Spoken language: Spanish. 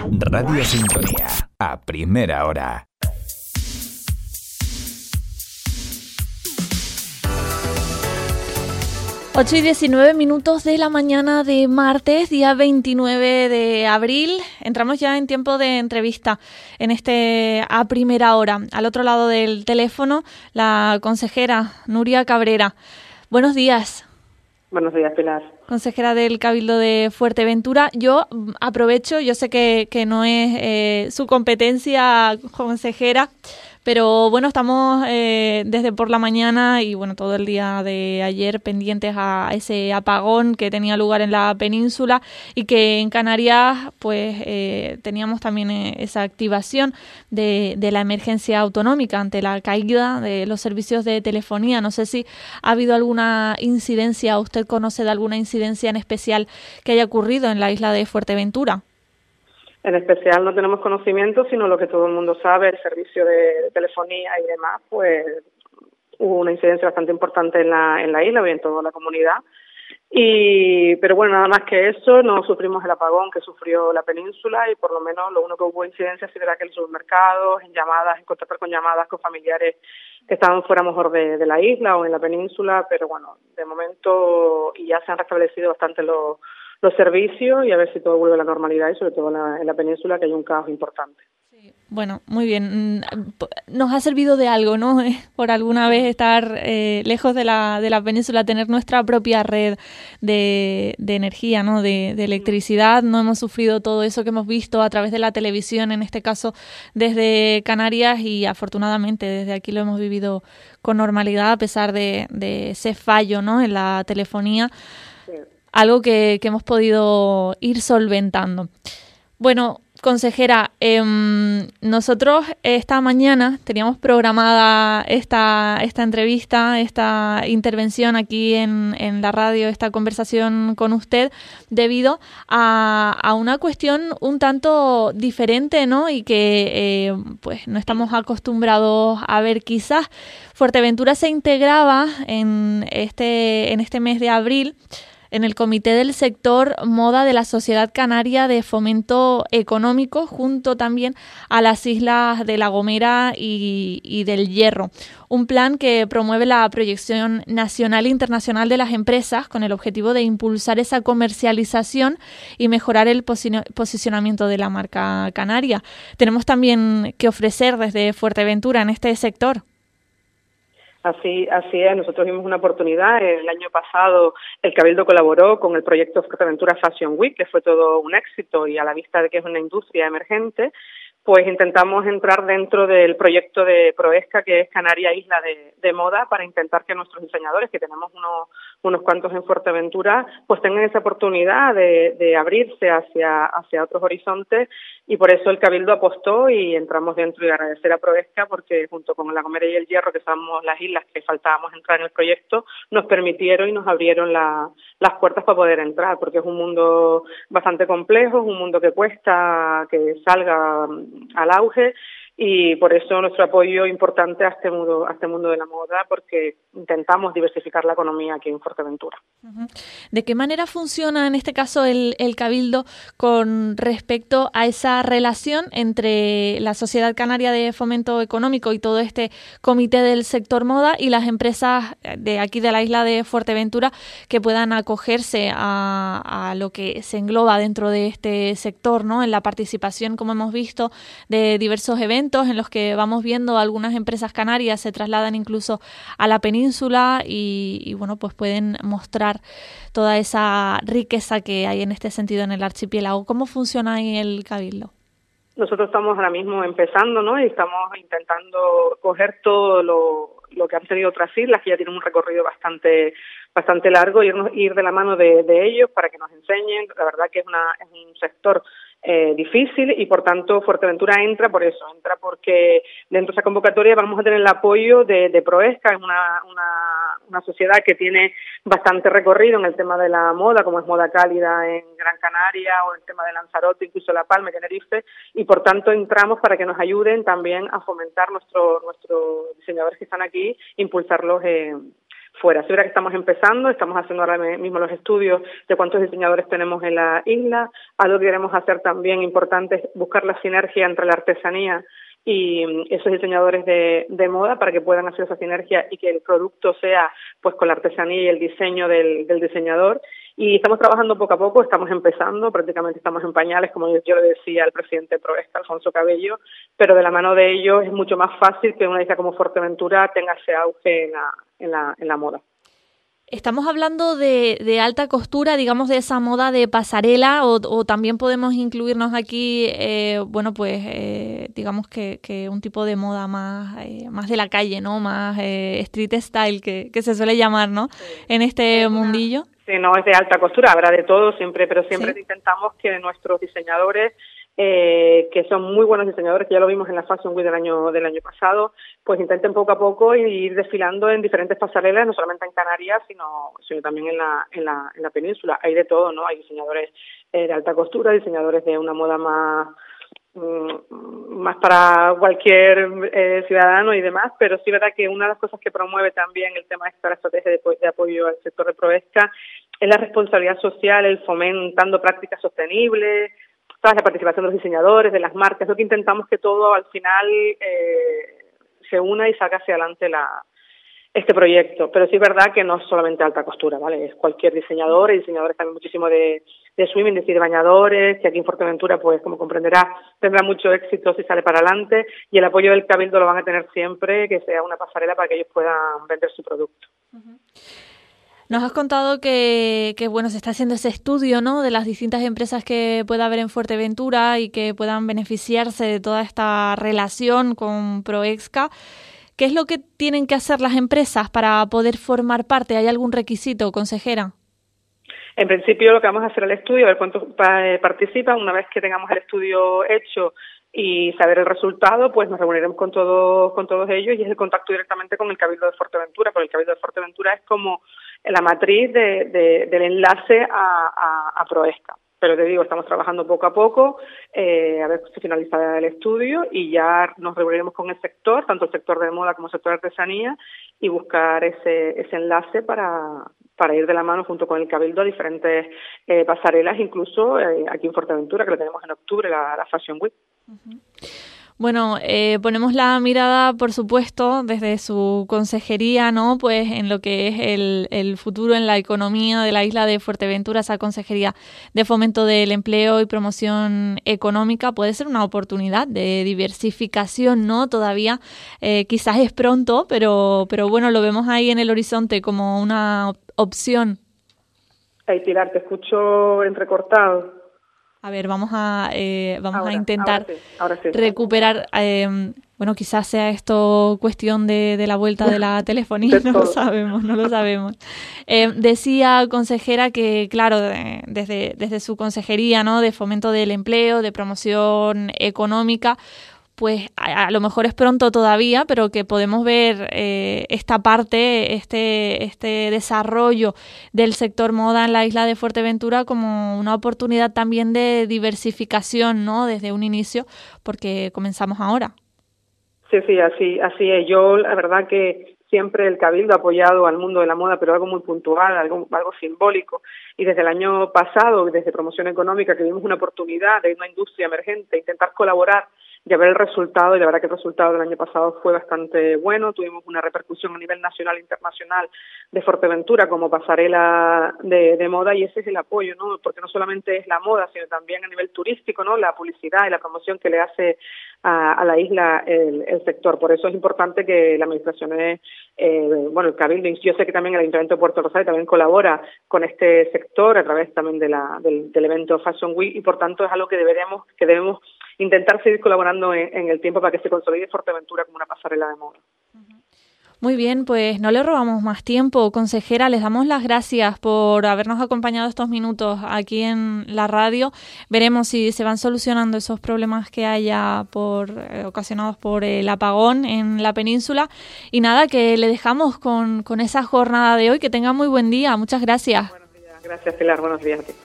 Radio Sintonía, a primera hora. Ocho y 19 minutos de la mañana de martes, día 29 de abril. Entramos ya en tiempo de entrevista en a primera hora. Al otro lado del teléfono, la consejera Nuria Cabrera. Buenos días. Buenos días, Pilar. Consejera del Cabildo de Fuerteventura. Yo aprovecho, yo sé que no es su competencia, consejera, pero bueno, estamos desde por la mañana y bueno, todo el día de ayer pendientes a ese apagón que tenía lugar en la península y que en Canarias pues teníamos también esa activación de la emergencia autonómica ante la caída de los servicios de telefonía. No sé si ha habido alguna incidencia, usted conoce de alguna incidencia en especial que haya ocurrido en la isla de Fuerteventura. En especial no tenemos conocimiento, sino lo que todo el mundo sabe, el servicio de telefonía y demás, pues hubo una incidencia bastante importante en la isla y en toda la comunidad. Pero bueno, nada más que eso, no sufrimos el apagón que sufrió la península y por lo menos lo único que hubo incidencia sí era que en los supermercados, en contactar con llamadas con familiares que estaban fuera mejor de la isla o en la península, pero bueno, de momento y ya se han restablecido bastante los servicios y a ver si todo vuelve a la normalidad y sobre todo en la península que hay un caos importante. Sí, bueno, muy bien. Nos ha servido de algo, ¿no? Por alguna vez estar lejos de la península, tener nuestra propia red de energía, ¿no? De electricidad. No hemos sufrido todo eso que hemos visto a través de la televisión, en este caso desde Canarias, y afortunadamente desde aquí lo hemos vivido con normalidad a pesar de ese fallo, ¿no? En la telefonía. Sí. Algo que hemos podido ir solventando. Bueno, consejera, nosotros esta mañana teníamos programada esta entrevista, esta intervención aquí en la radio, esta conversación con usted, debido a una cuestión un tanto diferente, ¿no? Y que pues no estamos acostumbrados a ver quizás. Fuerteventura se integraba en este mes de abril en el Comité del Sector Moda de la Sociedad Canaria de Fomento Económico, junto también a las islas de La Gomera y del Hierro. Un plan que promueve la proyección nacional e internacional de las empresas con el objetivo de impulsar esa comercialización y mejorar el posicionamiento de la marca canaria. Tenemos también que ofrecer desde Fuerteventura en este sector. Así es, nosotros vimos una oportunidad. El año pasado el Cabildo colaboró con el proyecto Fuerteventura Fashion Week, que fue todo un éxito y a la vista de que es una industria emergente, pues intentamos entrar dentro del proyecto de Proesca, que es Canaria Isla de Moda, para intentar que nuestros diseñadores, que tenemos unos cuantos en Fuerteventura, pues tengan esa oportunidad de abrirse hacia otros horizontes, y por eso el Cabildo apostó y entramos dentro, y agradecer a Proesca porque junto con La Gomera y el Hierro, que somos las islas que faltábamos entrar en el proyecto, nos permitieron y nos abrieron las puertas para poder entrar, porque es un mundo bastante complejo, es un mundo que cuesta que salga al auge, y por eso nuestro apoyo importante a este mundo de la moda, porque intentamos diversificar la economía aquí en Fuerteventura. ¿De qué manera funciona en este caso el Cabildo con respecto a esa relación entre la Sociedad Canaria de Fomento Económico y todo este comité del sector moda y las empresas de aquí de la isla de Fuerteventura que puedan acogerse a lo que se engloba dentro de este sector, ¿no? En la participación, como hemos visto, de diversos eventos en los que vamos viendo algunas empresas canarias se trasladan incluso a la península y bueno, pues pueden mostrar toda esa riqueza que hay en este sentido en el archipiélago. ¿Cómo funciona ahí el Cabildo? Nosotros estamos ahora mismo empezando, ¿no? Y estamos intentando coger todo lo que han tenido otras islas, que ya tienen un recorrido bastante largo, ir de la mano de ellos para que nos enseñen. La verdad que es un sector difícil, y por tanto Fuerteventura entra porque dentro de esa convocatoria vamos a tener el apoyo de Proesca, es una sociedad que tiene bastante recorrido en el tema de la moda, como es Moda Cálida en Gran Canaria o el tema de Lanzarote, incluso La Palma, Tenerife, y por tanto entramos para que nos ayuden también a fomentar nuestros diseñadores que están aquí, impulsarlos fuera. Sí, verdad que estamos empezando, estamos haciendo ahora mismo los estudios de cuántos diseñadores tenemos en la isla. Algo que queremos hacer también importante es buscar la sinergia entre la artesanía y esos diseñadores de moda para que puedan hacer esa sinergia y que el producto sea pues con la artesanía y el diseño del diseñador. Y estamos trabajando poco a poco, estamos empezando, prácticamente estamos en pañales, como yo le decía al presidente de Proesca, Alfonso Cabello, pero de la mano de ellos es mucho más fácil que una isla como Fuerteventura tenga ese auge en la moda. Estamos hablando de alta costura, digamos, de esa moda de pasarela, o también podemos incluirnos aquí, digamos que un tipo de moda más de la calle, ¿no? Más street style, que se suele llamar, ¿no? Sí. En este mundillo. Sí, no, es de alta costura, habrá de todo siempre, pero siempre ¿sí? Intentamos que nuestros diseñadores, que son muy buenos diseñadores, que ya lo vimos en la Fashion Week del año pasado, pues intenten poco a poco ir desfilando en diferentes pasarelas, no solamente en Canarias, sino también en la península. Hay de todo, ¿no? Hay diseñadores de alta costura, diseñadores de una moda más para cualquier ciudadano y demás, pero sí es verdad que una de las cosas que promueve también el tema de esta estrategia de apoyo al sector de Proesca es la responsabilidad social, el fomentando prácticas sostenibles, la participación de los diseñadores, de las marcas. Lo que intentamos que todo al final se una y salga hacia adelante este proyecto. Pero sí es verdad que no es solamente alta costura, ¿vale? Es cualquier diseñador, y diseñadores también muchísimo de swimming, es decir, de bañadores, que aquí en Fuerteventura, pues como comprenderá, tendrá mucho éxito si sale para adelante, y el apoyo del Cabildo lo van a tener siempre, que sea una pasarela para que ellos puedan vender su producto. Uh-huh. Nos has contado que se está haciendo ese estudio, ¿no?, de las distintas empresas que pueda haber en Fuerteventura y que puedan beneficiarse de toda esta relación con Proesca. ¿Qué es lo que tienen que hacer las empresas para poder formar parte? ¿Hay algún requisito, consejera? En principio lo que vamos a hacer el estudio, a ver cuántos participan. Una vez que tengamos el estudio hecho y saber el resultado, pues nos reuniremos con todos ellos, y es el contacto directamente con el Cabildo de Fuerteventura, porque el Cabildo de Fuerteventura es como la matriz del enlace a Proesca. Pero te digo, estamos trabajando poco a poco, a ver si finaliza el estudio, y ya nos reuniremos con el sector, tanto el sector de moda como el sector de artesanía, y buscar ese enlace para ir de la mano junto con el Cabildo a diferentes pasarelas, incluso aquí en Fuerteventura, que lo tenemos en octubre, la Fashion Week. Uh-huh. Bueno, ponemos la mirada, por supuesto, desde su consejería, ¿no?, pues en lo que es el futuro en la economía de la isla de Fuerteventura. Esa consejería de fomento del empleo y promoción económica puede ser una oportunidad de diversificación, ¿no? Todavía quizás es pronto, pero bueno, lo vemos ahí en el horizonte como una opción. Ay, Pilar, te escucho entrecortado. A ver, vamos a intentar ahora sí. recuperar, quizás sea esto cuestión de la vuelta de la telefonía, no lo sabemos. Decía, consejera, que claro, desde su consejería, ¿no?, de fomento del empleo, de promoción económica, pues a lo mejor es pronto todavía, pero que podemos ver esta parte, este desarrollo del sector moda en la isla de Fuerteventura como una oportunidad también de diversificación, ¿no?, desde un inicio, porque comenzamos ahora. Sí, así es. Yo, la verdad que siempre el Cabildo ha apoyado al mundo de la moda, pero algo muy puntual, algo simbólico. Y desde el año pasado, desde Promoción Económica, que vimos una oportunidad de una industria emergente, intentar colaborar y a ver el resultado, y la verdad que el resultado del año pasado fue bastante bueno. Tuvimos una repercusión a nivel nacional e internacional de Fuerteventura como pasarela de moda, y ese es el apoyo, ¿no?, porque no solamente es la moda, sino también a nivel turístico, ¿no?, la publicidad y la promoción que le hace a la isla el sector. Por eso es importante que la administración, el Cabildo, yo sé que también el Ayuntamiento de Puerto Rosario también colabora con este sector a través también del evento Fashion Week, y por tanto es algo que debemos intentar seguir colaborando en el tiempo para que se consolide Fuerteventura como una pasarela de moda. Muy bien, pues no le robamos más tiempo, consejera. Les damos las gracias por habernos acompañado estos minutos aquí en la radio. Veremos si se van solucionando esos problemas que haya ocasionados por el apagón en la península. Y nada, que le dejamos con esa jornada de hoy. Que tenga muy buen día. Muchas gracias. Buenos días. Gracias, Pilar. Buenos días a ti.